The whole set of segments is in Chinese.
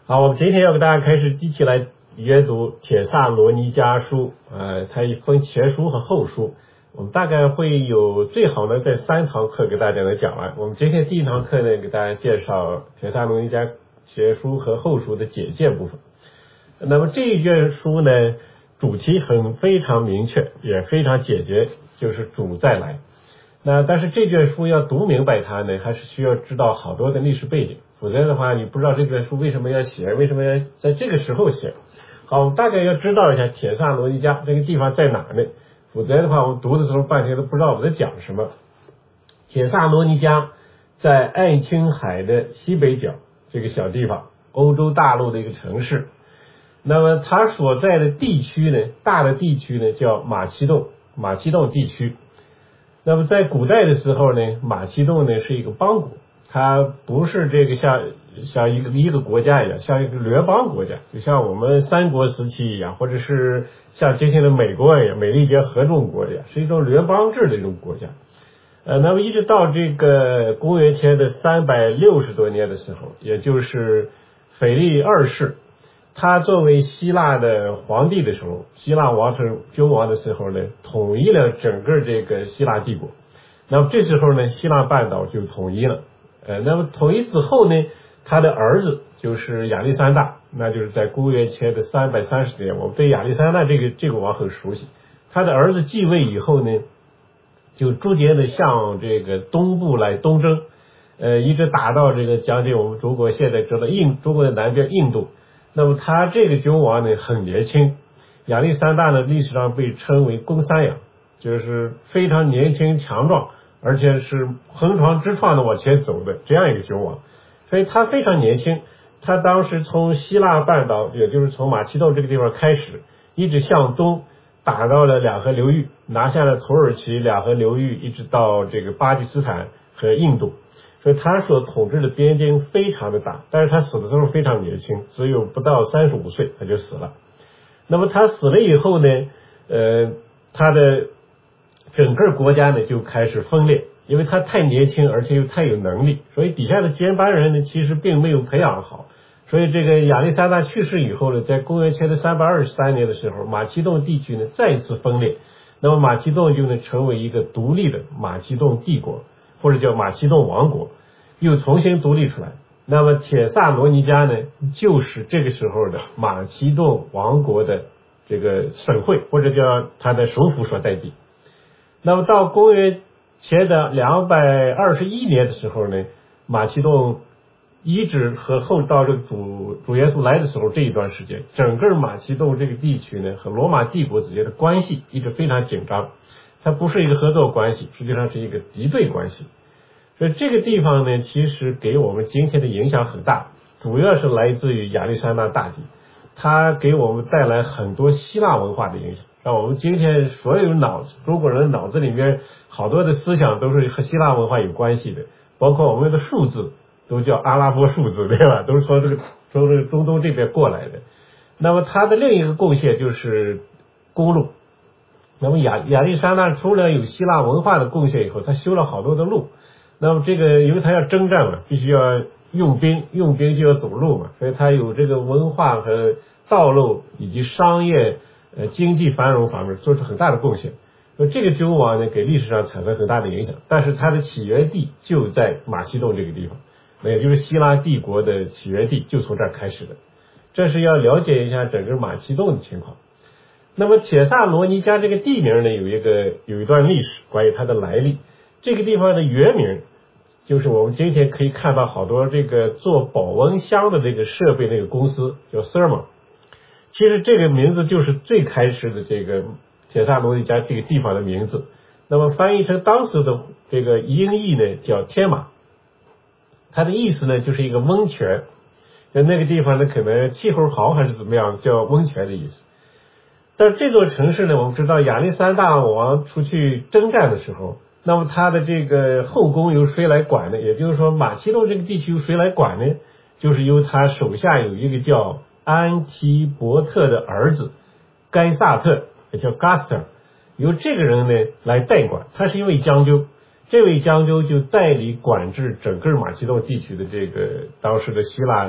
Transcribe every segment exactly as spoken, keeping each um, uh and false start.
好，我们今天要给大家开始一起来阅读帖撒罗尼迦书，呃，它分前书和后书。我们大概会有最好呢在三堂课给大家来讲完。我们今天第一堂课呢，给大家介绍帖撒罗尼迦前书和后书的简介部分。那么这一卷书呢，主题很非常明确，也非常简洁，就是主再来。那但是这卷书要读明白它呢，还是需要知道好多的历史背景，否则的话你不知道这卷书为什么要写，为什么要在这个时候写。好，我们大概要知道一下帖撒罗尼迦这个地方在哪呢？否则的话我们读的时候半天都不知道我们在讲什么。帖撒罗尼迦在爱琴海的西北角这个小地方，欧洲大陆的一个城市。那么它所在的地区呢，大的地区呢叫马其顿，马其顿地区。那么在古代的时候呢，马其顿呢是一个邦国，它不是这个像像一个一个国家一样，像一个联邦国家，就像我们三国时期一样，或者是像今天的美国一样，美利坚合众国一样，是一种联邦制的一种国家。呃，那么一直到这个公元前的三百六十多年的时候，也就是腓力二世，他作为希腊的皇帝的时候，希腊王朝君王的时候呢，统一了整个这个希腊帝国。那么这时候呢，希腊半岛就统一了。呃，那么统一之后呢，他的儿子就是亚历山大，那就是在公元前的三百三十年，我们对亚历山大这个这个王很熟悉。他的儿子继位以后呢，就逐渐的向这个东部来东征，呃，一直打到这个将近我们中国现在知道印中国的南边印度。那么他这个君王呢很年轻，亚历山大呢历史上被称为公山羊，就是非常年轻强壮，而且是横冲直撞的往前走的这样一个君王。所以他非常年轻，他当时从希腊半岛，也就是从马其顿这个地方开始，一直向东打到了两河流域，拿下了土耳其两河流域，一直到这个巴基斯坦和印度。所以他所统治的边境非常的大，但是他死的时候非常年轻，只有不到三十五岁他就死了。那么他死了以后呢，呃，他的整个国家呢就开始分裂，因为他太年轻，而且又太有能力，所以底下的接班人呢其实并没有培养好。所以这个亚历山大去世以后呢，在公元前的三百二十三年的时候，马其顿地区呢再一次分裂，那么马其顿就呢成为一个独立的马其顿帝国，或者叫马其顿王国，又重新独立出来。那么帖撒罗尼迦呢，就是这个时候的马其顿王国的这个省会，或者叫它的首府所在地。那么到公元前的两百二十一年的时候呢，马其顿一直和后到这个主主耶稣来的时候这一段时间，整个马其顿这个地区呢和罗马帝国之间的关系一直非常紧张，它不是一个合作关系，实际上是一个敌对关系。所以这个地方呢，其实给我们今天的影响很大，主要是来自于亚历山大大帝，他给我们带来很多希腊文化的影响，让我们今天所有脑中国人脑子里面好多的思想都是和希腊文化有关系的，包括我们的数字都叫阿拉伯数字，对吧？都是从这个从这个中东这边过来的。那么他的另一个贡献就是公路。那么亚亚历山大除了有希腊文化的贡献以后，他修了好多的路。那么这个因为他要征战嘛，必须要用兵，用兵就要走路嘛，所以他有这个文化和道路以及商业呃经济繁荣方面做出很大的贡献。那这个君王呢，给历史上产生很大的影响，但是他的起源地就在马其顿这个地方，那也就是希腊帝国的起源地就从这儿开始的。这是要了解一下整个马其顿的情况。那么帖撒罗尼迦这个地名呢，有一个有一段历史关于它的来历。这个地方的原名就是我们今天可以看到好多这个做保温箱的这个设备那个公司叫 Thermo， 其实这个名字就是最开始的这个帖撒罗尼迦这个地方的名字。那么翻译成当时的这个音译呢叫天马，它的意思呢就是一个温泉，在那个地方呢可能气候好还是怎么样，叫温泉的意思。但是这座城市呢，我们知道亚历山大王出去征战的时候，那么他的这个后宫由谁来管呢？也就是说马其顿这个地区由谁来管呢？就是由他手下有一个叫安提伯特的儿子该萨特，也叫 Gaster， 由这个人呢来代管，他是一位将军，这位将军就代理管制整个马其顿地区的这个当时的希腊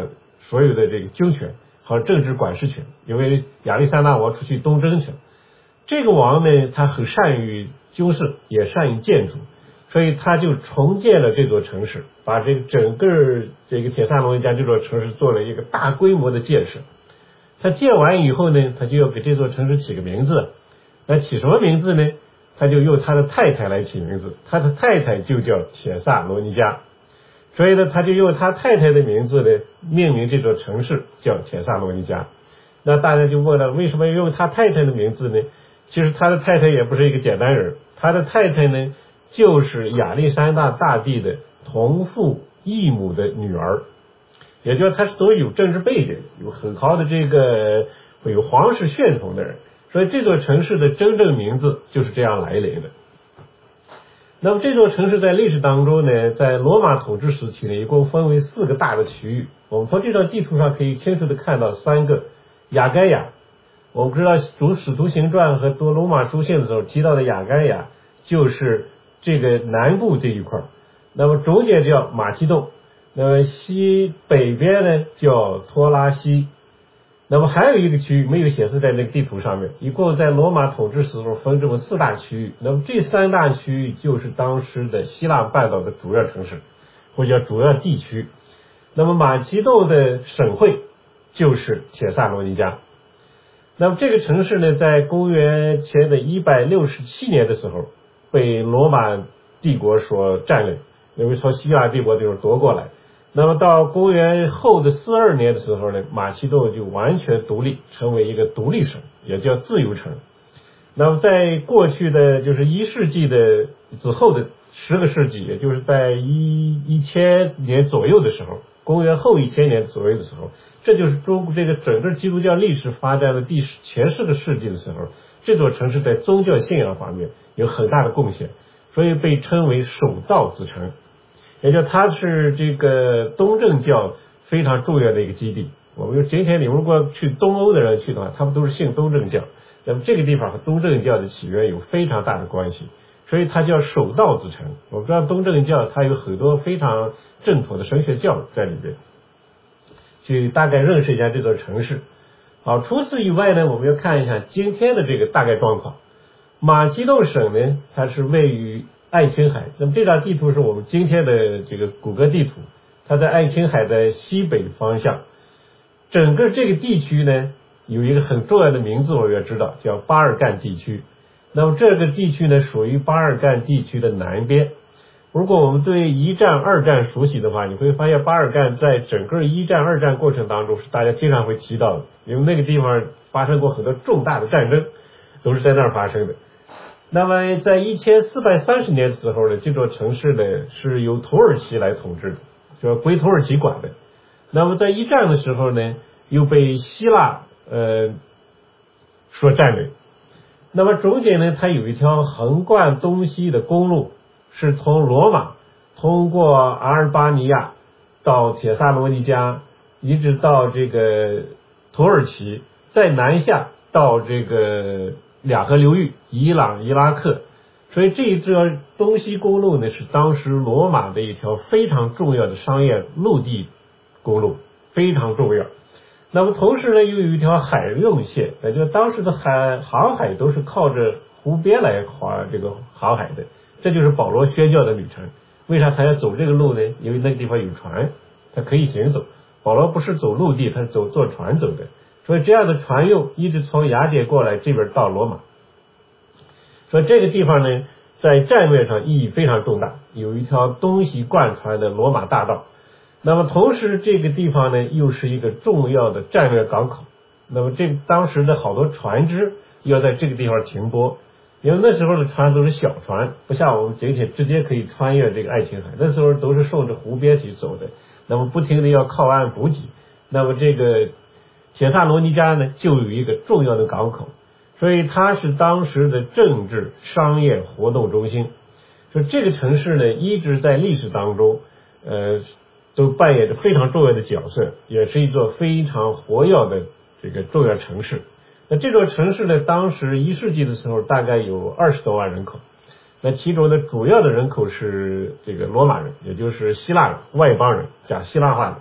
所有的这个军权和政治管事权，因为亚历山大王出去东征去了。这个王呢，他很善于军事，也善于建筑，所以他就重建了这座城市，把这个整个这个铁萨罗尼迦这座城市做了一个大规模的建设。他建完以后呢，他就要给这座城市起个名字。那起什么名字呢？他就用他的太太来起名字，他的太太就叫铁萨罗尼迦，所以呢，他就用他太太的名字呢命名这座城市叫铁萨罗尼迦。那大家就问了，为什么要用他太太的名字呢？其实他的太太也不是一个简单人，他的太太呢就是亚历山大大帝的同父异母的女儿，也就是他是都有政治背景，有很高的这个有皇室血统的人，所以这座城市的真正名字就是这样来临的。那么这座城市在历史当中呢，在罗马统治时期呢，一共分为四个大的区域。我们从这张地图上可以清楚的看到三个亚该亚。我们知道读使徒行传和读罗马书信的时候提到的亚该亚就是这个南部这一块，那么中间叫马其顿，那么西北边呢叫托拉西，那么还有一个区域没有显示在那个地图上面，一共在罗马统治时候分这么四大区域。那么这三大区域就是当时的希腊半岛的主要城市或者叫主要地区。那么马其顿的省会就是铁萨罗尼迦。那么这个城市呢，在公元前的一百六十七年的时候被罗马帝国所占领，因为从希腊帝国这种夺过来。那么到公元后的四二年的时候呢，马其顿就完全独立，成为一个独立省，也叫自由城。那么在过去的就是一世纪的之后的十个世纪，也就是在一一千年左右的时候，公元后一千年左右的时候，这就是中这个整个基督教历史发展的第前十个世纪的时候，这座城市在宗教信仰方面有很大的贡献，所以被称为首道之城。也就它是这个东正教非常重要的一个基地。我们今天你如果去东欧的人去的话，他们都是信东正教，那么这个地方和东正教的起源有非常大的关系，所以它叫首道之城。我们知道东正教它有很多非常正统的神学教在里边，去大概认识一下这座城市。好，除此以外呢，我们要看一下今天的这个大概状况。马其顿省呢，它是位于爱琴海，那么这张地图是我们今天的这个谷歌地图，它在爱琴海的西北方向。整个这个地区呢，有一个很重要的名字我们要知道，叫巴尔干地区。那么这个地区呢，属于巴尔干地区的南边。如果我们对一战二战熟悉的话，你会发现巴尔干在整个一战二战过程当中是大家经常会提到的，因为那个地方发生过很多重大的战争，都是在那儿发生的。那么在一千四百三十年的时候呢，这座城市呢是由土耳其来统治的，就归土耳其管的。那么在一战的时候呢，又被希腊呃所占领。那么中间呢，它有一条横贯东西的公路，是从罗马通过阿尔巴尼亚到铁萨罗尼迦，一直到这个土耳其，再南下到这个两河流域，伊朗、伊拉克。所以这一条东西公路呢，是当时罗马的一条非常重要的商业陆地公路，非常重要。那么同时呢，又有一条海运线，也就是当时的海航海都是靠着湖边来划这个航海的。这就是保罗宣教的旅程。为啥他要走这个路呢？因为那个地方有船，他可以行走。保罗不是走陆地，他是走坐船走的。所以这样的船运一直从雅典过来，这边到罗马。所以这个地方呢，在战略上意义非常重大，有一条东西贯穿的罗马大道。那么同时这个地方呢，又是一个重要的战略港口。那么这当时的好多船只要在这个地方停泊，因为那时候的船都是小船，不像我们今天直接可以穿越这个爱琴海，那时候都是顺着湖边去走的，那么不停的要靠岸补给。那么这个铁萨罗尼迦呢，就有一个重要的港口，所以它是当时的政治商业活动中心。所以这个城市呢，一直在历史当中呃都扮演着非常重要的角色，也是一座非常活跃的这个重要城市。那这座城市呢，当时一世纪的时候大概有二十多万人口，那其中的主要的人口是这个罗马人，也就是希腊人、外邦人，讲希腊话的。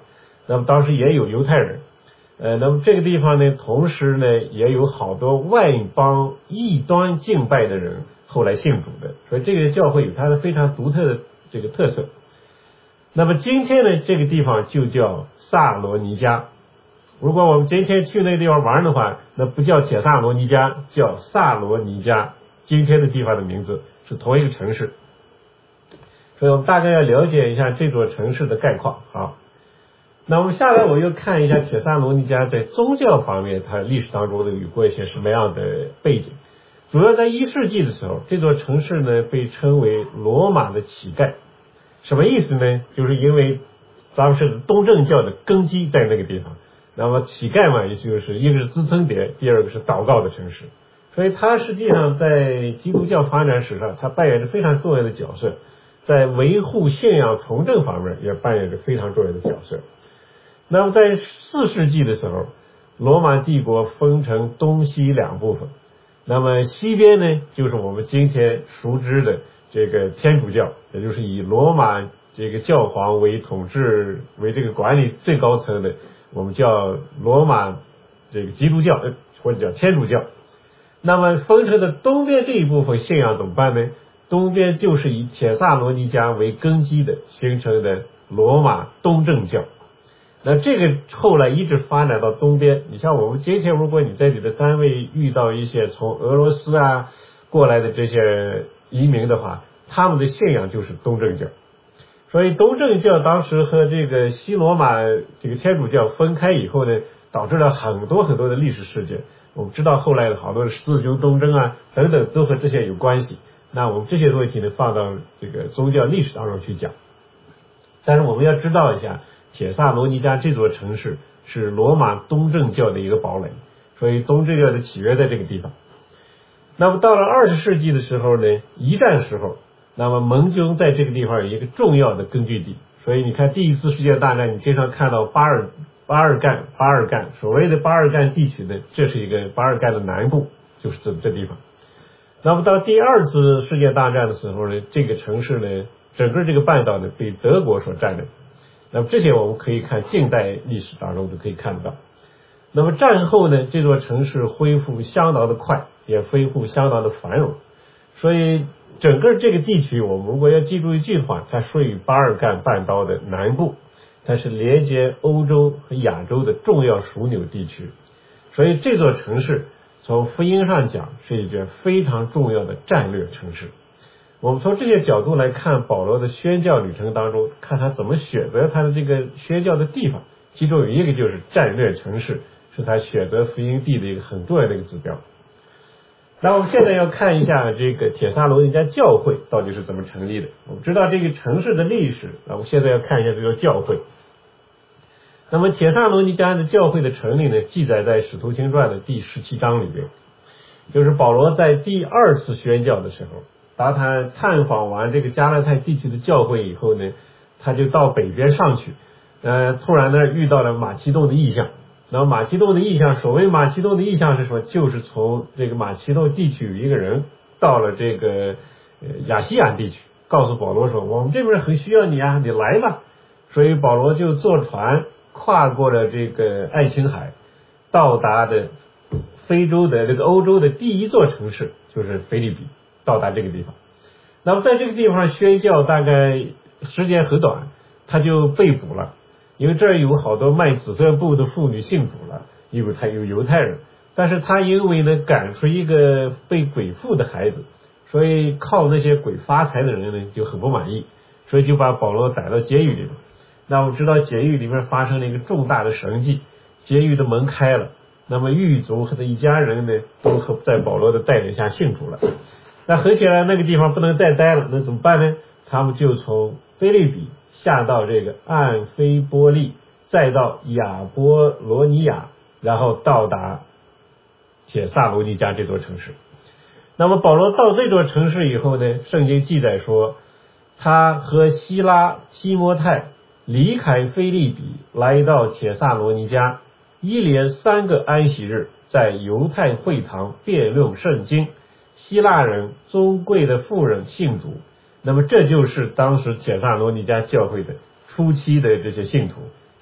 那么当时也有犹太人，呃，那么这个地方呢，同时呢也有好多外邦异端敬拜的人后来信主的，所以这个教会有它的非常独特的这个特色。那么今天呢，这个地方就叫萨罗尼迦。如果我们今天去那个地方玩的话，那不叫铁萨罗尼迦，叫萨罗尼迦。今天的地方的名字是同一个城市，所以我们大概要了解一下这座城市的概况。好，那我们下来我又看一下铁萨罗尼迦在宗教方面，它历史当中的有过一些什么样的背景。主要在一世纪的时候，这座城市呢被称为罗马的乞丐。什么意思呢？就是因为咱们是东正教的根基在那个地方，那么乞丐嘛，也就是一个是资称点，第二个是祷告的城市，所以它实际上在基督教发展史上，它扮演着非常重要的角色，在维护信仰从政方面也扮演着非常重要的角色。那么在四世纪的时候，罗马帝国分成东西两部分，那么西边呢，就是我们今天熟知的这个天主教，也就是以罗马这个教皇为统治为这个管理最高层的，我们叫罗马这个基督教或者叫天主教。那么分成的东边这一部分信仰怎么办呢？东边就是以铁萨罗尼迦为根基的形成的罗马东正教。那这个后来一直发展到东边，你像我们今天如果你在你的单位遇到一些从俄罗斯啊过来的这些移民的话，他们的信仰就是东正教。所以东正教当时和这个西罗马这个天主教分开以后呢，导致了很多很多的历史事件。我们知道后来的好多的十字军东征啊等等都和这些有关系。那我们这些问题呢放到这个宗教历史当中去讲。但是我们要知道一下，铁萨罗尼迦这座城市是罗马东正教的一个堡垒，所以东正教的起源在这个地方。那么到了二十世纪的时候呢，一战时候，那么盟军在这个地方有一个重要的根据地，所以你看第一次世界大战你经常看到巴尔巴尔干巴尔干所谓的巴尔干地区呢，这是一个巴尔干的南部，就是这这地方。那么到第二次世界大战的时候呢，这个城市呢，整个这个半岛呢被德国所占领。那么这些我们可以看近代历史当中都可以看到。那么战后呢，这座城市恢复相当的快，也恢复相当的繁荣。所以整个这个地区，我们如果要记住一句话，它属于巴尔干半岛的南部，它是连接欧洲和亚洲的重要枢纽地区。所以这座城市从福音上讲是一件非常重要的战略城市。我们从这些角度来看保罗的宣教旅程当中，看他怎么选择他的这个宣教的地方，其中有一个就是战略城市，是他选择福音地的一个很重要的一个指标。那我们现在要看一下这个铁萨罗尼迦教会到底是怎么成立的。我们知道这个城市的历史，那我们现在要看一下这个教会。那么铁萨罗尼迦的教会的成立呢，记载在使徒行传的第十七章里边，就是保罗在第二次宣教的时候，当他探访完这个加拉太地区的教会以后呢，他就到北边上去，呃，突然呢遇到了马其顿的异象。然后马其顿的异象，所谓马其顿的异象是什么？就是从这个马其顿地区有一个人到了这个呃亚细亚地区，告诉保罗说，我们这边很需要你啊，你来吧。所以保罗就坐船跨过了这个爱琴海，到达的非洲的这个欧洲的第一座城市就是腓立比，到达这个地方。那么在这个地方宣教大概时间很短，他就被捕了。因为这儿有好多卖紫色布的妇女信主了，因为他有犹太人，但是他因为呢赶出一个被鬼附的孩子，所以靠那些鬼发财的人呢就很不满意，所以就把保罗逮到监狱里面。那我们知道监狱里面发生了一个重大的神迹，监狱的门开了，那么狱卒和他一家人呢都在保罗的带领下信主了。那合起来那个地方不能再待了，那怎么办呢？他们就从腓立比下到这个暗菲波利，再到亚波罗尼亚，然后到达铁萨罗尼迦这座城市。那么保罗到这座城市以后呢，圣经记载说，他和希拉、提摩太离开腓立比，来到铁萨罗尼迦，一连三个安息日在犹太会堂辩论圣经，希腊人、尊贵的妇人信主。那么这就是当时铁萨罗尼迦教会的初期的这些信徒，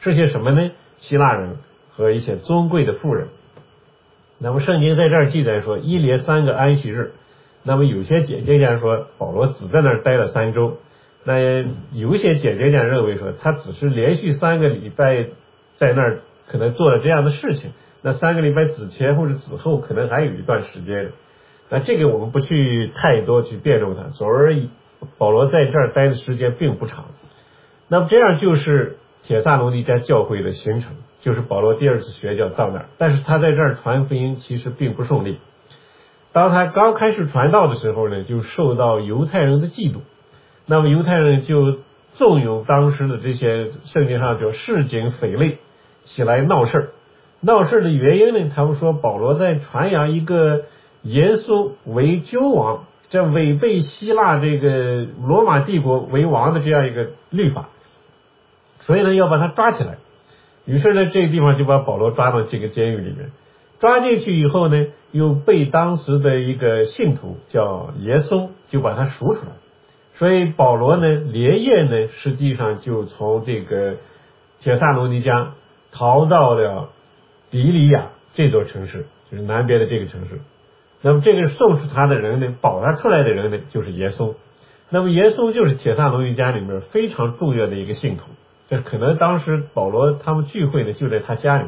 是些什么呢？希腊人和一些尊贵的妇人。那么圣经在这儿记载说，一连三个安息日。那么有些解经家说，保罗只在那儿待了三周。那有一些解经家认为说，他只是连续三个礼拜在那儿可能做了这样的事情。那三个礼拜之前或者之后，可能还有一段时间的。那这个我们不去太多去辩论它。总而言之，保罗在这儿待的时间并不长。那么这样就是帖撒罗尼迦教会的形成，就是保罗第二次宣教到那儿。但是他在这儿传福音其实并不顺利。当他刚开始传道的时候呢，就受到犹太人的嫉妒。那么犹太人就纵容当时的这些圣经上叫市井匪类起来闹事儿。闹事的原因呢，他们说保罗在传扬一个耶稣为君王，这违背希腊这个罗马帝国为王的这样一个律法，所以呢要把他抓起来。于是呢这个地方就把保罗抓到这个监狱里面。抓进去以后呢，又被当时的一个信徒叫耶稣就把他赎出来。所以保罗呢连夜呢实际上就从这个帖撒罗尼迦逃到了比利亚这座城市，就是南边的这个城市。那么这个送出他的人呢，保他出来的人呢就是耶稣。那么耶稣就是帖撒罗尼迦里面非常重要的一个信徒，这可能当时保罗他们聚会呢就在他家里面。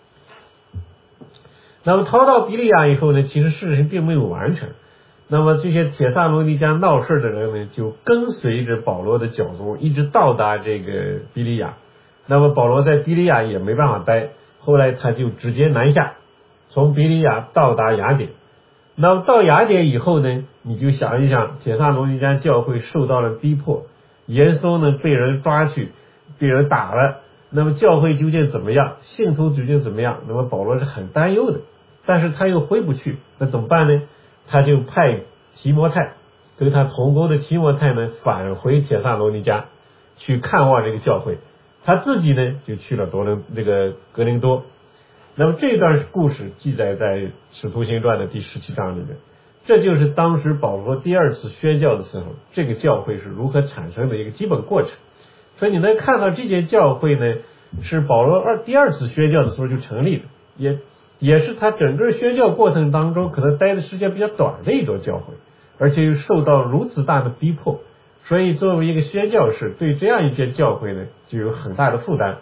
那么逃到比利亚以后呢，其实事情并没有完成。那么这些帖撒罗尼迦闹事的人呢，就跟随着保罗的脚踪，一直到达这个比利亚。那么保罗在比利亚也没办法待，后来他就直接南下，从比利亚到达雅典。那么到雅典以后呢，你就想一想，帖撒罗尼迦教会受到了逼迫，耶稣呢被人抓去，被人打了，那么教会究竟怎么样，信徒究竟怎么样？那么保罗是很担忧的，但是他又回不去，那怎么办呢？他就派提摩太跟他同工的提摩太呢返回帖撒罗尼迦去看望这个教会，他自己呢就去了多伦这个格林多。那么这段故事记载在使徒行传的第十七章里面，这就是当时保罗第二次宣教的时候，这个教会是如何产生的一个基本过程。所以你能看到这间教会呢是保罗二第二次宣教的时候就成立的，也也是他整个宣教过程当中可能待的时间比较短的一座教会，而且又受到如此大的逼迫，所以作为一个宣教士，对这样一间教会呢就有很大的负担。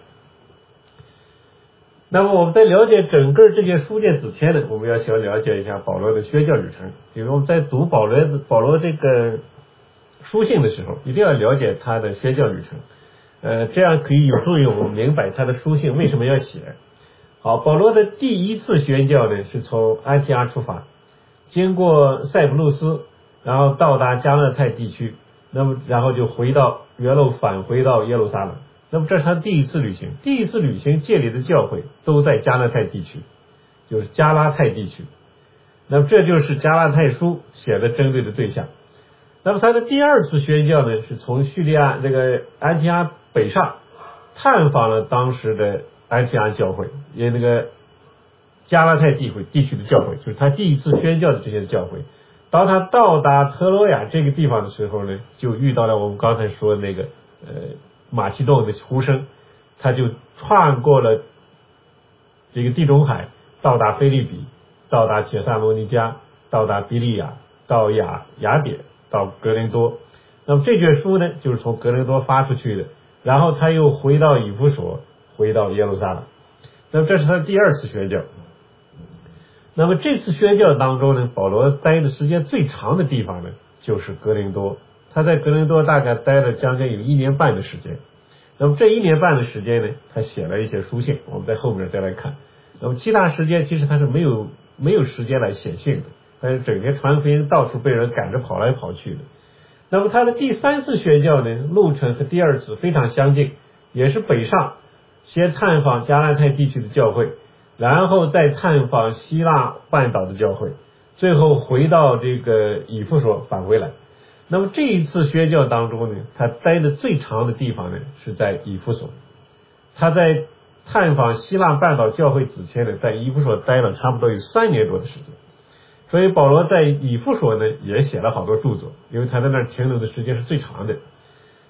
那么我们在了解整个这些书卷之前呢，我们要先了解一下保罗的宣教旅程。因为我们在读保罗保罗这个书信的时候，一定要了解他的宣教旅程，呃，这样可以有助于我们明白他的书信为什么要写。好，保罗的第一次宣教呢是从安提阿出发，经过塞浦路斯，然后到达加勒泰地区，那么然后就回到原路返回到耶路撒冷。那么这是他第一次旅行，第一次旅行建立的教会都在加勒泰地区，就是加拉泰地区。那么这就是加拉泰书写的针对的对象。那么他的第二次宣教呢，是从叙利亚这个安提阿北上，探访了当时的安提阿教会，也那个加拉泰地会地区的教会，就是他第一次宣教的这些教会。当他到达特罗亚这个地方的时候呢，就遇到了我们刚才说的那个呃马其顿的呼声，他就穿过了这个地中海，到达腓立比，到达帖撒罗尼迦，到达比利亚，到雅雅典，到格林多。那么这卷书呢，就是从格林多发出去的，然后他又回到以弗所，回到耶路撒冷。那么这是他第二次宣教。那么这次宣教当中呢，保罗待的时间最长的地方呢，就是格林多。他在格林多大概待了将近有一年半的时间。那么这一年半的时间呢，他写了一些书信，我们在后面再来看。那么其他时间其实他是没有没有时间来写信的，但是整天传福音，到处被人赶着跑来跑去的。那么他的第三次宣教呢，路程和第二次非常相近，也是北上，先探访加拉泰地区的教会，然后再探访希腊半岛的教会，最后回到这个以弗所返回来。那么这一次宣教当中呢，他待的最长的地方呢是在以弗所。他在探访希腊半岛教会之前呢，在以弗所待了差不多有三年多的时间。所以保罗在以弗所呢也写了好多著作，因为他在那儿停留的时间是最长的。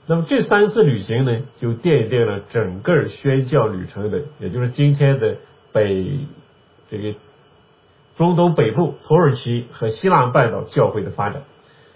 那么这三次旅行呢，就奠定了整个宣教旅程的，也就是今天的北这个中东北部土耳其和希腊半岛教会的发展。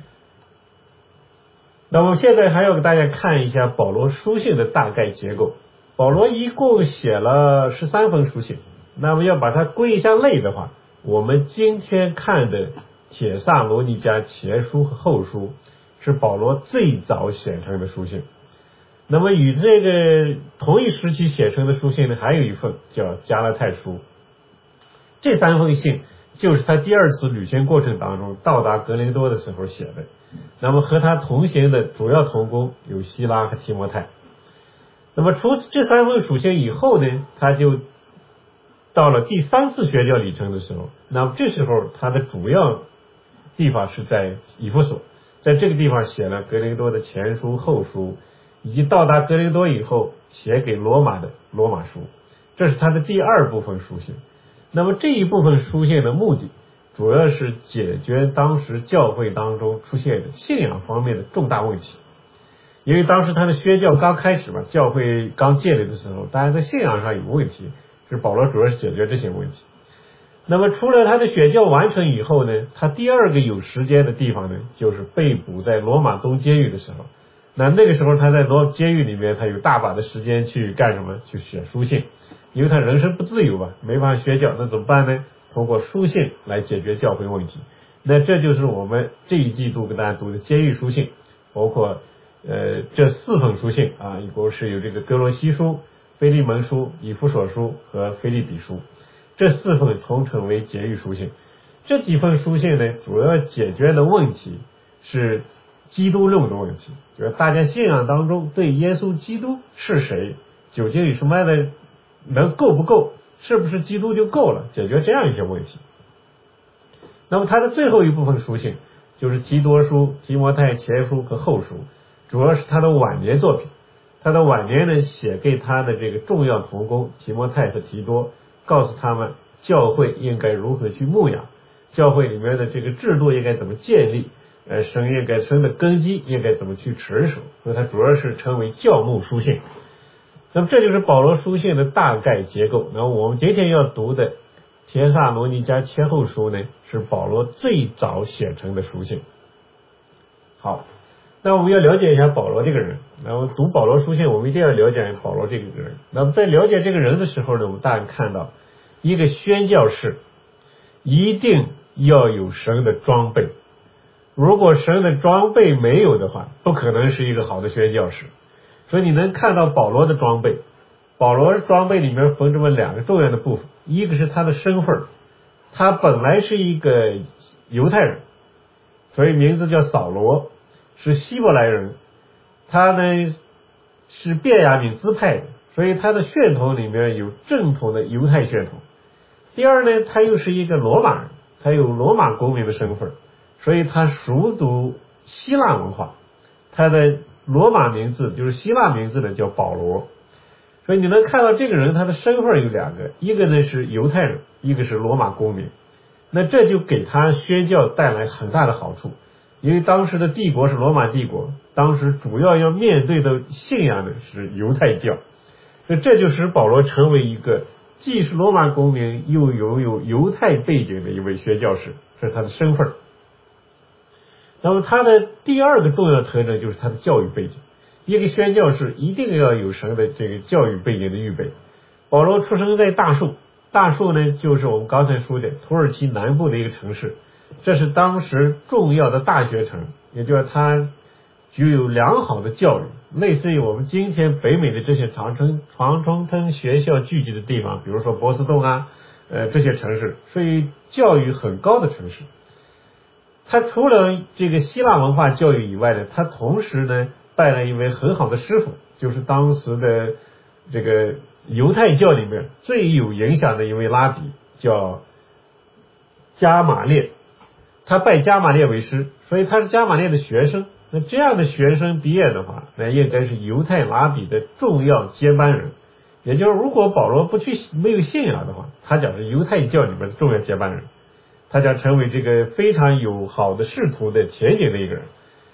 那么现在还要给大家看一下保罗书信的大概结构。保罗一共写了十三封书信，那么要把它归一下类的话，我们今天看的帖撒罗尼迦前书和后书是保罗最早写成的书信。那么与这个同一时期写成的书信呢，还有一份叫加拉太书。这三封信就是他第二次旅行过程当中到达格林多的时候写的。那么和他同行的主要同工有希拉和提摩太。那么除这三封书信以后呢，他就到了第三次宣教旅程的时候，那么这时候他的主要地方是在以弗所，在这个地方写了格林多的前书后书，以及到达格林多以后写给罗马的罗马书，这是他的第二部分书信。那么这一部分书信的目的主要是解决当时教会当中出现的信仰方面的重大问题。因为当时他的宣教刚开始嘛，教会刚建立的时候，大家在信仰上有问题，是保罗主要是解决这些问题。那么除了他的宣教完成以后呢，他第二个有时间的地方呢，就是被捕在罗马东监狱的时候。那那个时候他在罗监狱里面，他有大把的时间去干什么？去写书信，因为他人身不自由吧，没法宣教，那怎么办呢？通过书信来解决教会问题。那这就是我们这一季度跟大家读的监狱书信，包括呃这四封书信啊，一共是有这个哥罗西书、腓利门书、以弗所书和腓立比书，这四封统称为监狱书信。这几封书信呢，主要解决的问题是基督论的问题，就是大家信仰当中对耶稣基督是谁，究竟有什么样的能够不够，是不是基督就够了，解决这样一些问题。那么他的最后一部分书信就是提多书、提摩太前书和后书，主要是他的晚年作品。他的晚年呢，写给他的这个重要同工提摩太和提多，告诉他们教会应该如何去牧养，教会里面的这个制度应该怎么建立，呃，神应该神的根基应该怎么去持守，所以它主要是称为教牧书信。那么这就是保罗书信的大概结构。那么我们今天要读的帖撒罗尼迦前后书呢，是保罗最早写成的书信。好，那我们要了解一下保罗这个人。那么读保罗书信，我们一定要了解保罗这个人。那么在了解这个人的时候呢，我们大家看到一个宣教士一定要有神的装备，如果神的装备没有的话，不可能是一个好的宣教士。所以你能看到保罗的装备，保罗装备里面分这么两个重要的部分，一个是他的身份，他本来是一个犹太人，所以名字叫扫罗，是希伯来人，他呢是便雅悯支派的，所以他的血统里面有正统的犹太血统。第二呢，他又是一个罗马人，他有罗马公民的身份，所以他熟读希腊文化，他的罗马名字就是希腊名字呢叫保罗。所以你能看到这个人他的身份有两个，一个呢是犹太人，一个是罗马公民。那这就给他宣教带来很大的好处，因为当时的帝国是罗马帝国，当时主要要面对的信仰呢是犹太教，所以这就使保罗成为一个既是罗马公民又有有犹太背景的一位宣教士，这是他的身份。那么他的第二个重要特征就是他的教育背景，一个宣教士一定要有神的这个教育背景的预备。保罗出生在大树，大树呢就是我们刚才说的土耳其南部的一个城市，这是当时重要的大学城，也就是它具有良好的教育，类似于我们今天北美的这些常春常春藤学校聚集的地方，比如说波士顿啊，呃这些城市，所以教育很高的城市。他除了这个希腊文化教育以外呢，他同时呢拜了一位很好的师傅，就是当时的这个犹太教里面最有影响的一位拉比，叫加马列。他拜加马列为师，所以他是加马列的学生。那这样的学生毕业的话，那应该是犹太拉比的重要接班人。也就是如果保罗不去没有信仰的话，他将是犹太教里面的重要接班人，他将成为这个非常有好的仕途的前景的一个人。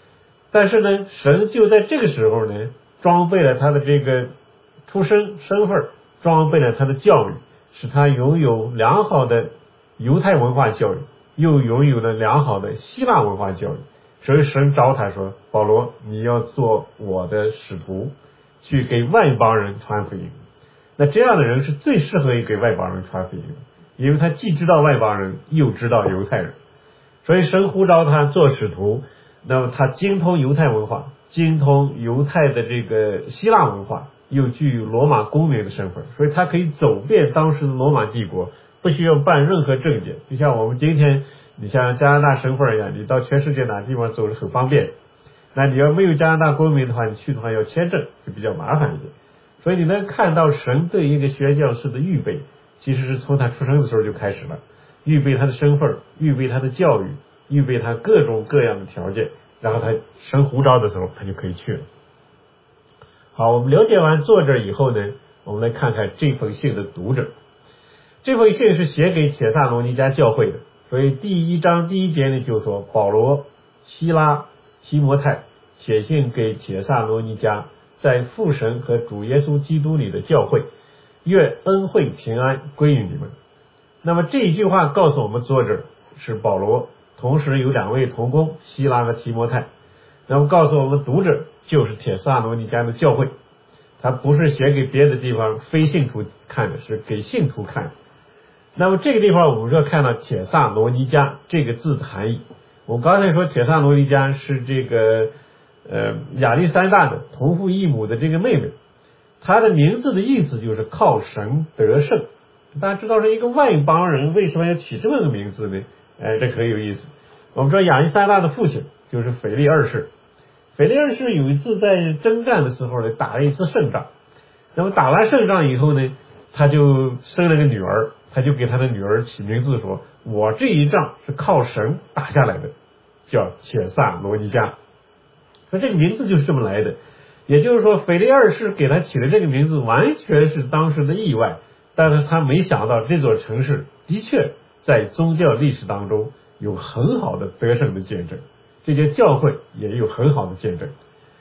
但是呢，神就在这个时候呢，装备了他的这个出身身份，装备了他的教育，使他拥有良好的犹太文化教育，又拥有了良好的希腊文化教育。所以神召他说，保罗，你要做我的使徒，去给外邦人传福音。那这样的人是最适合于给外邦人传福音的，因为他既知道外邦人，又知道犹太人。所以神呼召他做使徒，那么他精通犹太文化，精通犹太的这个希腊文化，又具有罗马公民的身份，所以他可以走遍当时的罗马帝国，不需要办任何证件。就像我们今天你像加拿大身份一样，你到全世界哪地方走是很方便。那你要没有加拿大公民的话，你去的话要签证，就比较麻烦一点。所以你能看到神对一个宣教士的预备，其实是从他出生的时候就开始了，预备他的身份，预备他的教育，预备他各种各样的条件，然后他神呼召的时候他就可以去了。好，我们了解完作者以后呢，我们来看看这封信的读者。这封信是写给帖撒罗尼迦教会的，所以第一章第一节呢就说，保罗、希拉、提摩太写信给帖撒罗尼迦在父神和主耶稣基督里的教会，愿恩惠平安归于你们。那么这一句话告诉我们，作者是保罗，同时有两位同工希拉和提摩太。那么告诉我们读者就是帖撒罗尼迦的教会，他不是写给别的地方非信徒看的，是给信徒看的。那么这个地方我们要看到帖撒罗尼迦这个字的含义。我们刚才说帖撒罗尼迦是这个呃亚历山大的同父异母的这个妹妹，她的名字的意思就是靠神得胜。大家知道是一个外邦人为什么要起这么个名字呢？哎，这很有意思。我们说亚历山大的父亲就是腓力二世，腓力二世有一次在征战的时候呢，打了一次胜仗，那么打完胜仗以后呢，他就生了个女儿，他就给他的女儿起名字说，我这一仗是靠神打下来的，叫帖撒罗尼迦。说这个名字就是这么来的，也就是说腓力二世给他起的这个名字完全是当时的意外，但是他没想到这座城市的确在宗教历史当中有很好的得胜的见证，这些教会也有很好的见证。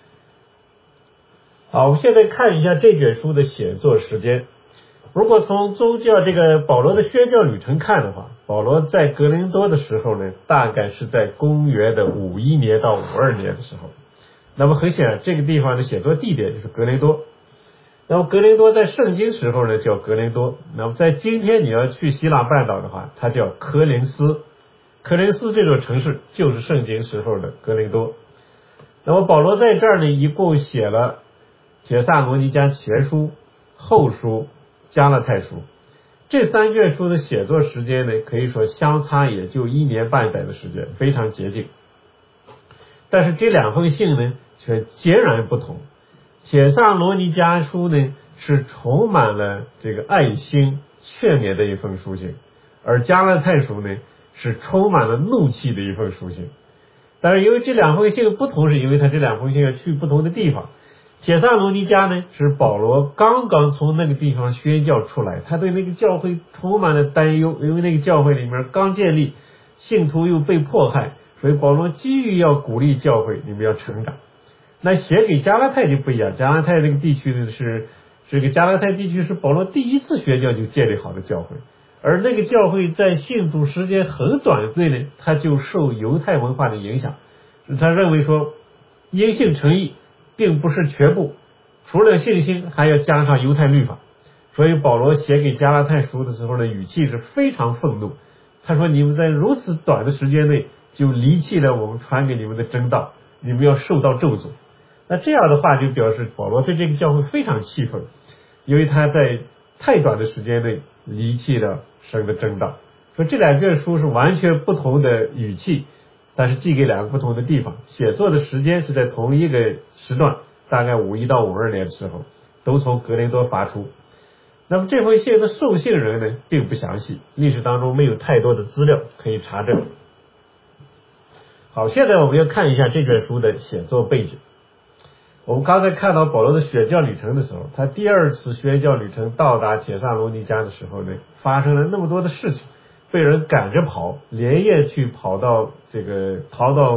好，我们现在看一下这卷书的写作时间。如果从宗教这个保罗的宣教旅程看的话，保罗在格林多的时候呢，大概是在公元的五一年到五二年的时候。那么很显然这个地方的写作地点就是格林多。那么格林多在圣经时候呢叫格林多，那么在今天你要去希腊半岛的话，它叫科林斯。科林斯这座城市就是圣经时候的格林多。那么保罗在这儿呢，一共写了帖撒罗尼迦前书、后书、加拉太书。这三卷书的写作时间呢，可以说相差也就一年半载的时间，非常接近。但是这两封信呢却截然不同。帖撒罗尼迦书呢是充满了这个爱心劝勉的一封书信，而加拉太书呢是充满了怒气的一封书信。但是因为这两封信不同，是因为他这两封信要去不同的地方。帖撒罗尼迦呢是保罗刚刚从那个地方宣教出来，他对那个教会充满了担忧，因为那个教会里面刚建立，信徒又被迫害，所以保罗急于要鼓励教会你们要成长。那写给加拉太就不一样，加拉太这个地区呢是这个加拉太地区是保罗第一次宣教就建立好的教会，而那个教会在信主时间很短内呢，他就受犹太文化的影响，他认为说因信称义并不是全部，除了信心还要加上犹太律法。所以保罗写给加拉太书的时候呢，语气是非常愤怒。他说你们在如此短的时间内就离弃了我们传给你们的真道，你们要受到咒诅。那这样的话就表示保罗对这个教会非常气愤，因为他在太短的时间内离弃了神的真道。所以这两卷书是完全不同的语气，但是寄给两个不同的地方，写作的时间是在同一个时段，大概五一到五二年的时候，都从格林多发出。那么这封信的送信人呢并不详细，历史当中没有太多的资料可以查证。好，现在我们要看一下这卷书的写作背景。我们刚才看到保罗的宣教旅程的时候，他第二次宣教旅程到达帖撒罗尼迦的时候呢，发生了那么多的事情，被人赶着跑，连夜去跑到这个逃到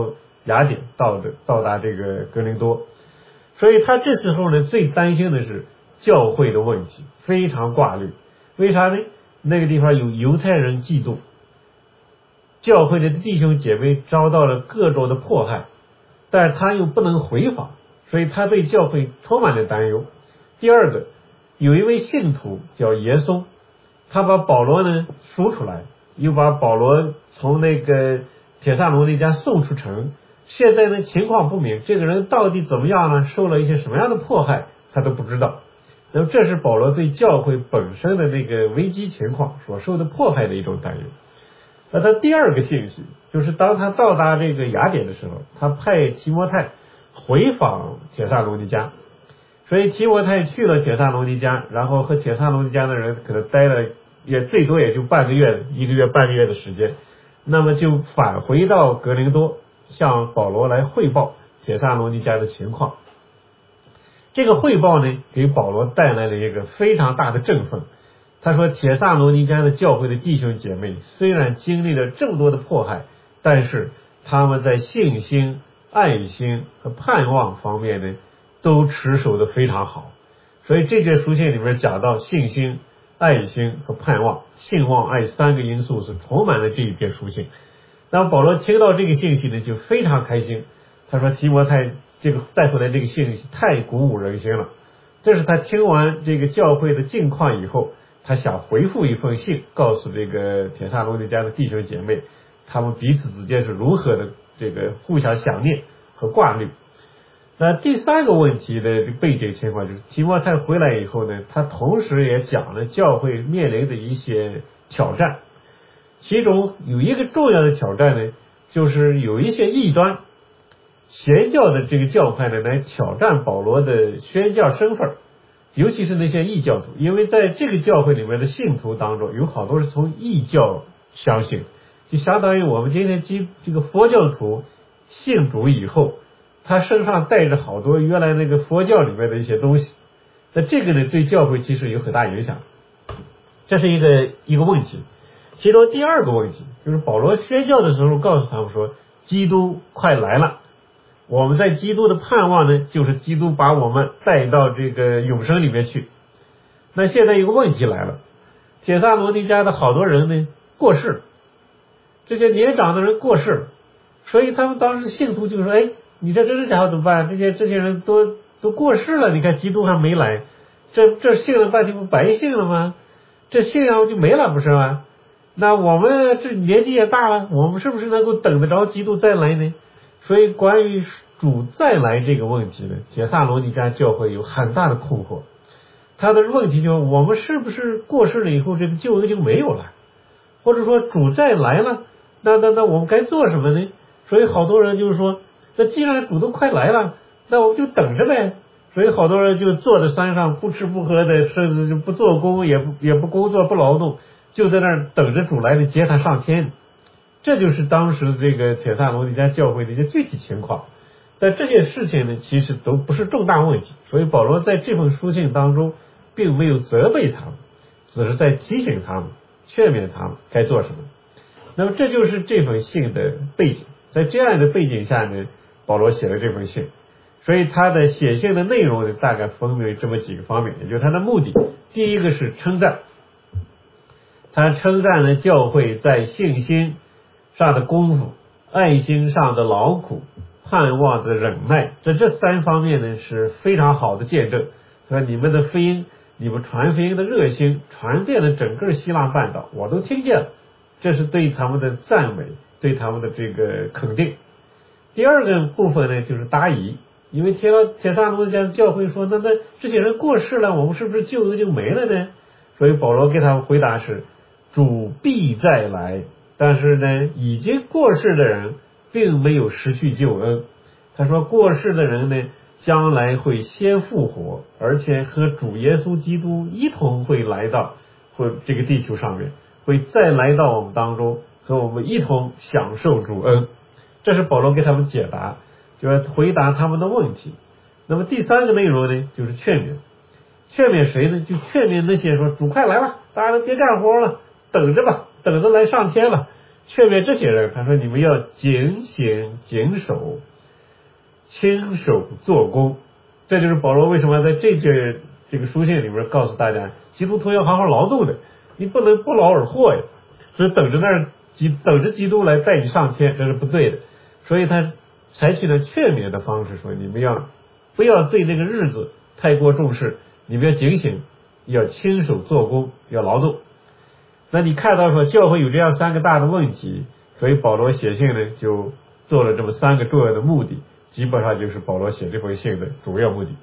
雅典到的到达这个格林多。所以他这时候呢最担心的是教会的问题，非常挂虑。为啥呢？那个地方有犹太人嫉妒，教会的弟兄姐妹遭到了各种的迫害，但是他又不能回访，所以他对教会充满了担忧。第二个，有一位信徒叫耶稣，他把保罗呢赎出来，又把保罗从那个帖撒罗尼迦送出城，现在呢情况不明，这个人到底怎么样呢？受了一些什么样的迫害他都不知道。那么这是保罗对教会本身的那个危机情况所受的迫害的一种担忧。那他第二个信息就是当他到达这个雅典的时候，他派提摩太回访帖撒罗尼迦，所以提摩太去了帖撒罗尼迦，然后和帖撒罗尼迦的人可能待了也最多也就半个月一个月半个月的时间，那么就返回到格林多向保罗来汇报帖撒罗尼迦的情况。这个汇报呢给保罗带来了一个非常大的振奋。他说帖撒罗尼迦的教会的弟兄姐妹虽然经历了这么多的迫害，但是他们在信心、爱心和盼望方面呢都持守的非常好。所以这卷书信里面讲到信心、爱心和盼望，信望爱三个因素是充满了这一篇书信。那么保罗听到这个信息呢就非常开心，他说提摩太这个带回来这个信息太鼓舞人心了。这是他听完这个教会的近况以后，他想回复一封信，告诉这个帖撒罗尼迦的弟兄姐妹，他们彼此之间是如何的这个互相想念和挂虑。那第三个问题的背景情况就是提摩太回来以后呢，他同时也讲了教会面临的一些挑战，其中有一个重要的挑战呢，就是有一些异端邪教的这个教派呢来挑战保罗的宣教身份，尤其是那些异教徒，因为在这个教会里面的信徒当中有好多是从异教相信，就相当于我们今天基这个佛教徒信主以后，他身上带着好多原来那个佛教里面的一些东西，那这个呢对教会其实有很大影响，这是一个一个问题。其中第二个问题就是保罗宣教的时候告诉他们说，基督快来了，我们在基督的盼望呢就是基督把我们带到这个永生里面去。那现在有个问题来了，帖撒罗尼迦的好多人呢过世，这些年长的人过世，所以他们当时信徒就说，哎，你这真是假的怎么办？这些这些人都都过世了，你看基督还没来，这这信了半天不白信了吗？这信仰就没了不是吗？那我们这年纪也大了，我们是不是能够等得着基督再来呢？所以关于主再来这个问题呢，帖撒罗尼迦教会有很大的困惑。他的问题就是我们是不是过世了以后这个救恩就没有了，或者说主再来了，那那那我们该做什么呢？所以好多人就是说，那既然主都快来了，那我们就等着呗。所以好多人就坐在山上不吃不喝的，甚至就不做工，也不也不工作不劳动，就在那儿等着主来的接他上天。这就是当时这个帖撒罗尼迦教会的一些具体情况。但这些事情呢其实都不是重大问题，所以保罗在这封书信当中并没有责备他们，只是在提醒他们，劝勉他们该做什么。那么这就是这封信的背景，在这样的背景下呢，保罗写了这封信。所以他的写信的内容呢大概分为这么几个方面，也就是他的目的。第一个是称赞，他称赞了教会在信心上的功夫、爱心上的劳苦、盼望的忍耐，这这三方面呢是非常好的见证。说你们的福音，你们传福音的热心传遍了整个希腊半岛，我都听见了，这是对他们的赞美，对他们的这个肯定。第二个部分呢就是答疑，因为帖帖撒罗尼迦教会说，那那这些人过世了，我们是不是救恩就没了呢？所以保罗给他们回答是，主必再来，但是呢已经过世的人并没有失去救恩。他说过世的人呢将来会先复活，而且和主耶稣基督一同会来到会这个地球上面，会再来到我们当中，和我们一同享受主恩。这是保罗给他们解答，就是回答他们的问题。那么第三个内容呢就是劝勉。劝勉谁呢？就劝勉那些说主快来了，大家都别干活了，等着吧，等着来上天了， 劝勉这些人，他说你们要警醒谨守，亲手做工。这就是保罗为什么在这节这个书信里面告诉大家，基督徒要好好劳动的，你不能不劳而获呀，只等着那儿等着基督来带你上天，这是不对的。所以他采取了劝勉的方式，说你们要不要对这个日子太过重视，你们要警醒，要亲手做工，要劳动。那你看到说教会有这样三个大的问题，所以保罗写信呢就做了这么三个重要的目的，基本上就是保罗写这封信的主要目的。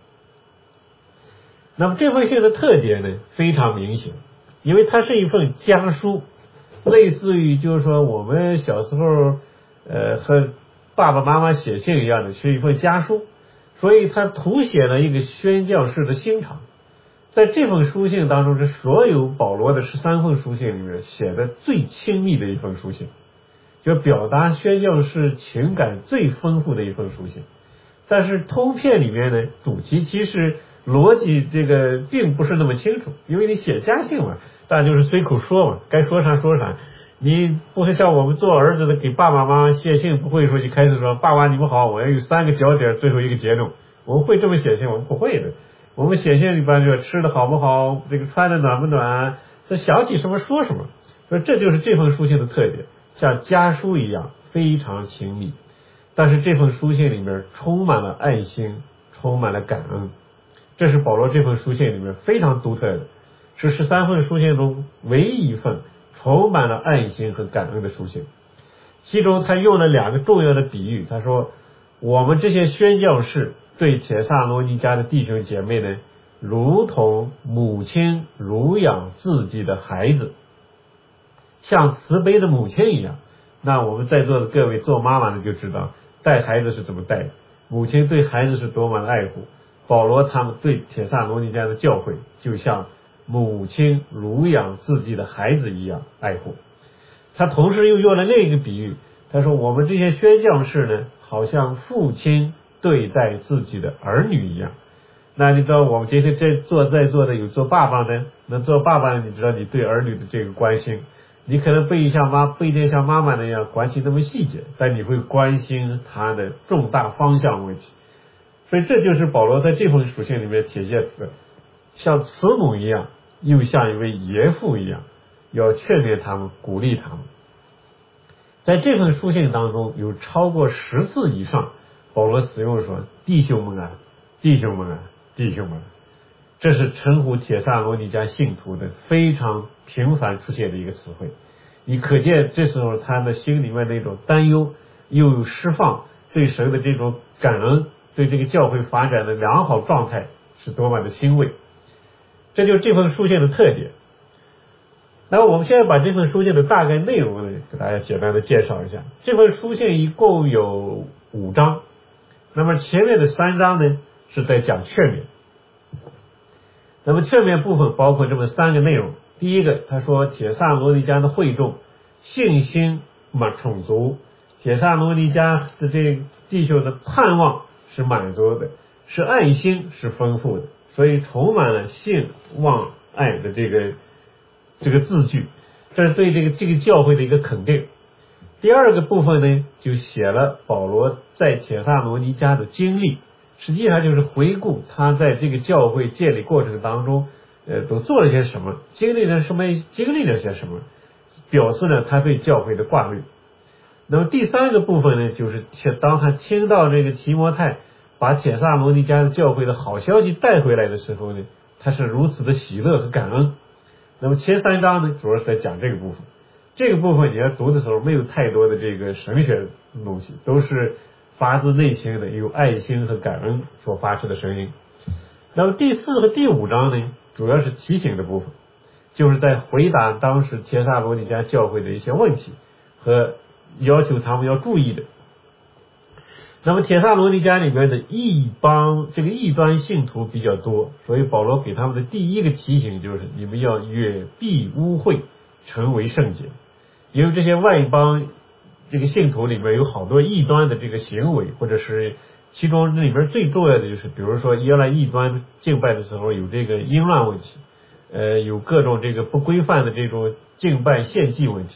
那么这封信的特点呢非常明显，因为它是一份家书，类似于就是说我们小时候呃和爸爸妈妈写信一样的，是一份家书，所以它凸显了一个宣教士的心肠。在这封书信当中，是所有保罗的十三封书信里面写的最亲密的一封书信，就表达宣教士情感最丰富的一封书信。但是通篇里面呢，主题其实逻辑这个并不是那么清楚，因为你写家信嘛，大家就是随口说嘛，该说啥说啥。你不会像我们做儿子的给爸爸妈妈写信，不会说就开始说爸爸你们好，我要有三个角点，最后一个结论。我们会这么写信？我们不会的。我们写信一般就是吃的好不好，这个穿的暖不暖，这想起什么说什么。所以这就是这封书信的特点，像家书一样非常亲密。但是这封书信里面充满了爱心，充满了感恩，这是保罗这封书信里面非常独特的，是十三封书信中唯一一份充满了爱心和感恩的书信。其中他用了两个重要的比喻，他说我们这些宣教士对帖撒罗尼迦的弟兄姐妹呢，如同母亲乳养自己的孩子，像慈悲的母亲一样。那我们在座的各位做妈妈的就知道带孩子是怎么带的，母亲对孩子是多么的爱护。保罗他们对帖撒罗尼迦的教会就像母亲乳养自己的孩子一样爱护。他同时又用了另一个比喻，他说我们这些宣教士呢，好像父亲对待自己的儿女一样。那你知道我们今天在座在座的有做爸爸呢，那做爸爸你知道你对儿女的这个关心，你可能不一像妈不一定像妈妈那样关心那么细节，但你会关心他的重大方向问题。所以这就是保罗在这封书信里面体现出的，像慈母一样，又像一位爷父一样，要劝勉他们，鼓励他们。在这封书信当中有超过十次以上，保罗使用说弟兄们啊，弟兄们啊，弟兄们啊，这是称呼帖撒罗尼迦信徒的非常频繁出现的一个词汇。你可见这时候他的心里面那种担忧，又有释放，对神的这种感恩，对这个教会发展的良好状态是多么的欣慰。这就是这封书信的特点。那么我们现在把这份书信的大概内容呢，给大家简单的介绍一下。这份书信一共有五章，那么前面的三章呢是在讲劝勉。那么劝勉部分包括这么三个内容。第一个，他说帖撒罗尼迦的会众信心满充足，帖撒罗尼迦的这弟兄的盼望是满足的，是爱心是丰富的，所以充满了信望爱的这个这个字句，这是对这个这个教会的一个肯定。第二个部分呢，就写了保罗在帖撒罗尼迦的经历，实际上就是回顾他在这个教会建立过程当中，呃，都做了些什么，经历了什么，经历了些什么，表示了他对教会的挂虑。那么第三个部分呢，就是当他听到这个提摩太把帖撒罗尼迦的教会的好消息带回来的时候呢，他是如此的喜乐和感恩。那么前三章呢，主要是在讲这个部分。这个部分你要读的时候，没有太多的这个神学的东西，都是发自内心的有爱心和感恩所发出的声音。那么第四和第五章呢，主要是提醒的部分，就是在回答当时帖撒罗尼迦教会的一些问题和要求他们要注意的。那么帖撒罗尼迦里面的异邦这个异端信徒比较多，所以保罗给他们的第一个提醒就是你们要远避污秽，成为圣洁。因为这些外邦这个信徒里面有好多异端的这个行为，或者是其中里面最重要的就是比如说原来异端敬拜的时候有这个淫乱问题，呃有各种这个不规范的这种敬拜献祭问题，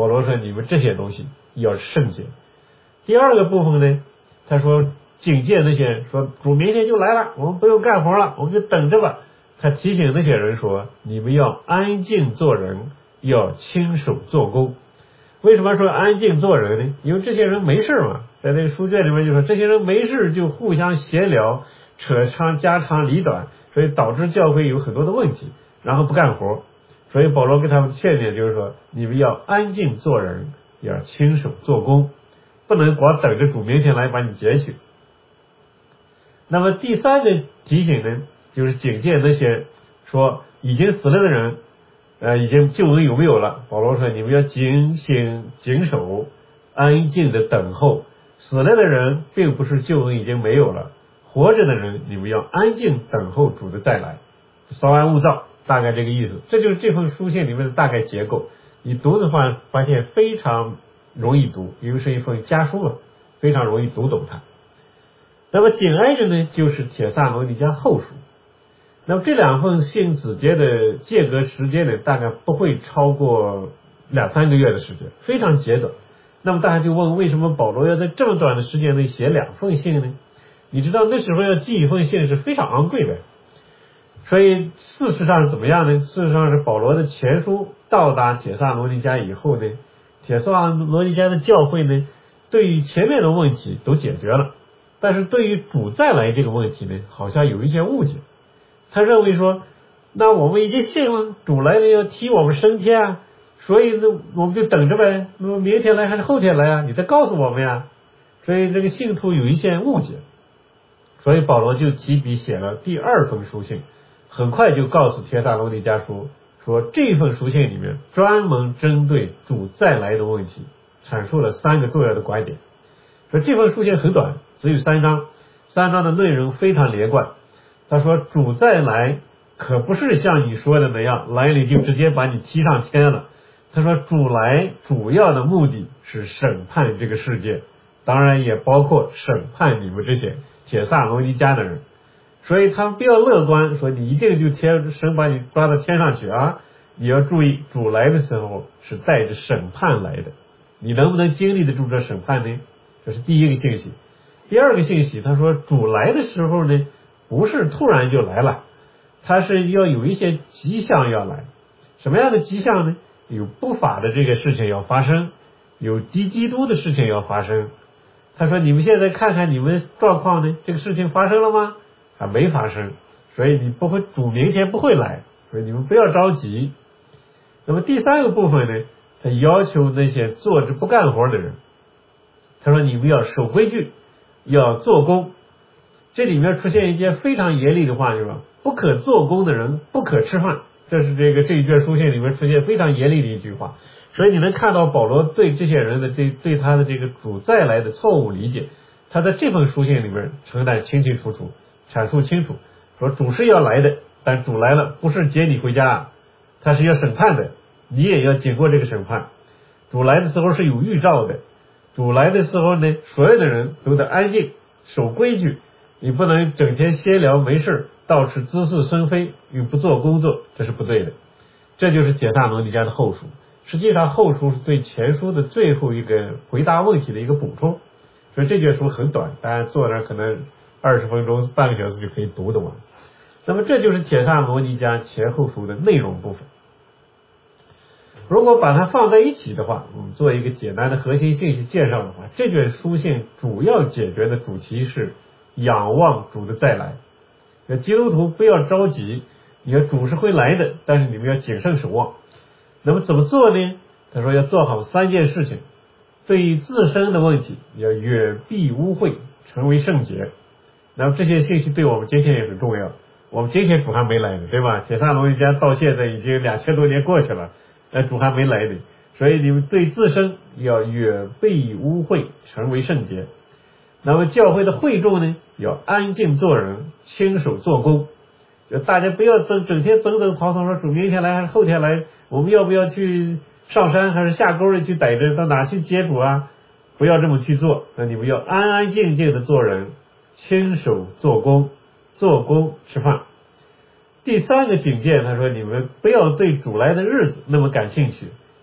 保罗说你们这些东西要圣洁。第二个部分呢，他说警戒那些说主明天就来了，我们不用干活了，我们就等着吧。他提醒那些人说，你们要安静做人，要亲手做工。为什么说安静做人呢？因为这些人没事嘛，在那个书卷里面就说这些人没事就互相闲聊，扯长家长里短，所以导致教会有很多的问题，然后不干活。所以保罗给他们劝勉就是说，你们要安静做人，要亲手做工，不能光等着主明天来把你截去。那么第三个提醒呢，就是警戒那些说已经死了的人，呃，已经救恩有没有了？保罗说你们要警醒谨守，安静的等候。死了的人并不是救恩已经没有了，活着的人你们要安静等候主的再来，稍安勿躁，大概这个意思。这就是这封书信里面的大概结构。你读的话发现非常容易读，因为是一封家书嘛，非常容易读懂它。那么紧挨着呢就是帖撒罗尼迦后书。那么这两份信子节的间隔时间呢，大概不会超过两三个月的时间，非常节短。那么大家就问，为什么保罗要在这么短的时间内写两封信呢？你知道那时候要寄一封信是非常昂贵的，所以事实上是怎么样呢？事实上是保罗的前书到达帖撒罗尼迦以后呢，帖撒罗尼迦的教会呢，对于前面的问题都解决了，但是对于主再来这个问题呢，好像有一些误解。他认为说，那我们已经信了，主来了要提我们升天啊，所以呢我们就等着呗，那么明天来还是后天来啊，你再告诉我们呀。所以这个信徒有一些误解，所以保罗就提笔写了第二封书信，很快就告诉帖撒罗尼迦书说，这份书信里面专门针对主再来的问题阐述了三个重要的观点。说这份书信很短，只有三章，三章的内容非常连贯。他说主再来可不是像你说的那样，来了就直接把你提上天了。他说主来主要的目的是审判这个世界，当然也包括审判你们这些帖撒罗尼迦的人。所以他们不要乐观说你一定就天神把你抓到天上去啊，你要注意主来的时候是带着审判来的，你能不能经历得住这审判呢？这是第一个信息。第二个信息，他说主来的时候呢，不是突然就来了，他是要有一些迹象要来。什么样的迹象呢？有不法的这个事情要发生，有敌基督的事情要发生。他说你们现在看看你们状况呢，这个事情发生了吗？还没发生，所以你不会，主明天不会来，所以你们不要着急。那么第三个部分呢，他要求那些坐着不干活的人，他说你们要守规矩，要做工。这里面出现一件非常严厉的话，就是说不可做工的人不可吃饭，这是这个这一卷书信里面出现非常严厉的一句话。所以你能看到保罗对这些人的这对他的这个主再来的错误理解，他在这封书信里面承担清清楚楚，阐述清楚，说主是要来的，但主来了不是接你回家，他是要审判的，你也要经过这个审判。主来的时候是有预兆的，主来的时候呢，所有的人都得安静守规矩，你不能整天闲聊没事，到处滋事生非，又不做工作，这是不对的。这就是帖撒罗尼迦的后书。实际上后书是对前书的最后一个回答问题的一个补充，所以这卷书很短，大家坐那儿可能二十分钟半个小时就可以读懂了。那么这就是帖撒罗尼迦前后书的内容部分。如果把它放在一起的话，我们做一个简单的核心信息介绍的话，这卷书信主要解决的主题是仰望主的再来。基督徒不要着急，你要主是会来的，但是你们要谨慎守望。那么怎么做呢？他说要做好三件事情。对于自身的问题，要远避污秽，成为圣洁。那么这些信息对我们今天也很重要。我们今天主还没来呢，对吧？帖撒罗尼迦到现在已经两千多年过去了，那主还没来呢，所以你们对自身要远避污秽，成为圣洁。那么教会的会众呢，要安静做人，亲手做工。就大家不要整整天争争吵吵说主明天来还是后天来，我们要不要去上山还是下沟里去逮着，到哪去接主啊？不要这么去做，那你们要安安静静的做人，亲手做工，做工吃饭。第三个警戒，他说你们不要对主来的日子那么感兴趣，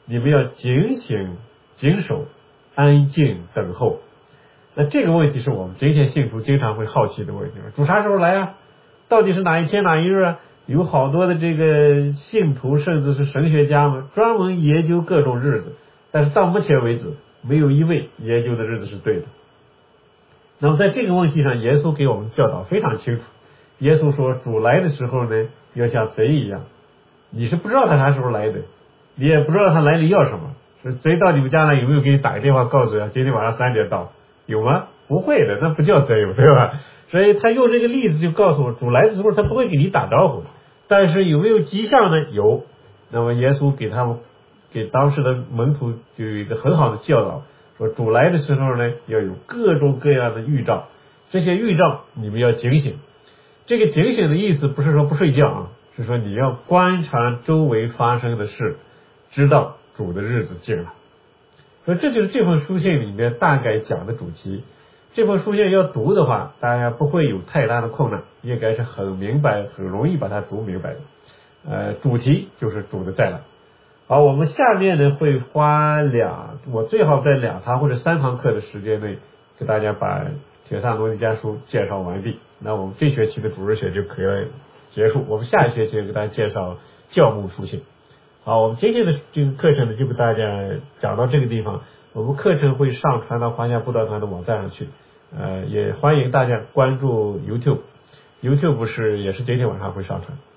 你们要警醒谨守，安静等候。那这个问题是我们今天信徒经常会好奇的问题，主啥时候来啊？到底是哪一天哪一日啊？有好多的这个信徒甚至是神学家们专门研究各种日子，但是到目前为止没有一位研究的日子是对的。那么在这个问题上，耶稣给我们教导非常清楚。耶稣说主来的时候呢，要像贼一样，你是不知道他啥时候来的，你也不知道他来了要什么。是贼到你们家来有没有给你打个电话告诉你今天晚上三点到？有吗？不会的，那不叫贼，对吧？所以他用这个例子就告诉我，主来的时候他不会给你打招呼，但是有没有迹象呢？有。那么耶稣给他们给当时的门徒就有一个很好的教导，说主来的时候呢，要有各种各样的预兆，这些预兆你们要警醒。这个警醒的意思不是说不睡觉啊，是说你要观察周围发生的事，知道主的日子近了。所以这就是这封书信里面大概讲的主题。这封书信要读的话，大家不会有太大的困难，应该是很明白很容易把它读明白的。呃，主题就是主的再来。好，我们下面呢会花两，我最好在两堂或者三堂课的时间内给大家把铁萨罗尼迦书介绍完毕。那我们这学期的主日学就可以结束，我们下一学期给大家介绍教牧书信。好，我们今天的这个课程呢就给大家讲到这个地方，我们课程会上传到华夏布道团的网站上去，呃，也欢迎大家关注 YouTube，YouTube 是也是今天晚上会上传。